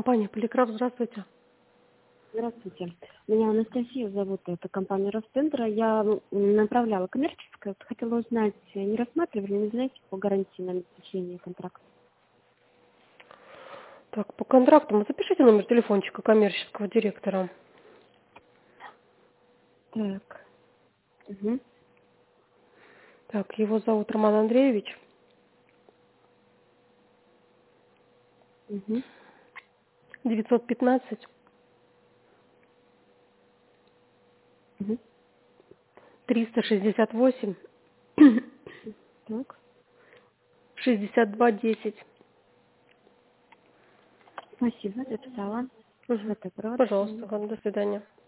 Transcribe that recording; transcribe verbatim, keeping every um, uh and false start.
Компания Полиграф, здравствуйте. Здравствуйте. Меня Анастасия зовут, это компания Росцентра. Я м, направляла коммерческое, хотела узнать, не рассматривали, не знаете, по гарантии на обеспечение контракта? Так, по контрактам запишите номер телефончика коммерческого директора. Так. Угу. Так, его зовут Роман Андреевич. Угу. девятьсот пятнадцать Угу. триста шестьдесят восемь Так. шестьдесят два десять. Спасибо, записала. Угу. Всего доброго, до Пожалуйста, свидания. ладно, до свидания.